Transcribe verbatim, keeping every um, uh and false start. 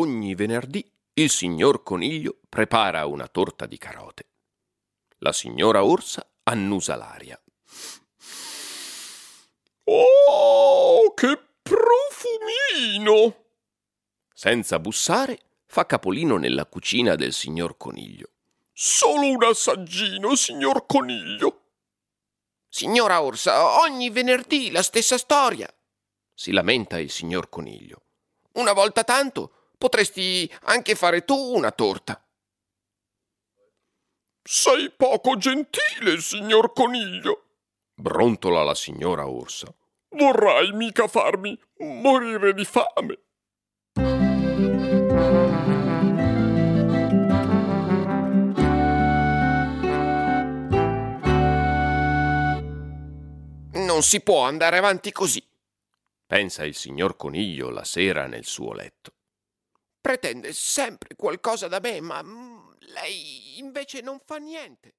ogni venerdì il signor Coniglio prepara una torta di carote. La signora Orsa annusa l'aria. Oh, che profumino! Senza bussare, fa capolino nella cucina del signor Coniglio. Solo un assaggino, signor Coniglio. Signora Orsa, ogni venerdì la stessa storia, si lamenta il signor Coniglio. Una volta tanto potresti anche fare tu una torta. Sei poco gentile, signor Coniglio, brontola la signora Orsa. Vorrai mica farmi morire di fame. Non si può andare avanti così, pensa il signor Coniglio la sera nel suo letto. Pretende sempre qualcosa da me, ma lei invece non fa niente.